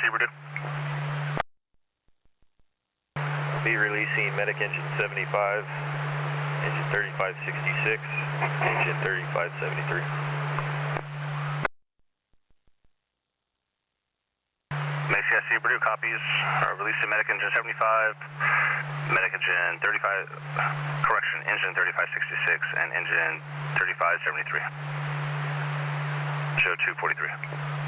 Purdue. Be releasing medic engine 75, engine 3566, engine 3573. MCSC Purdue copies. Releasing medic engine 75, medic engine 35, correction, engine 3566 and engine 3573. Show 243.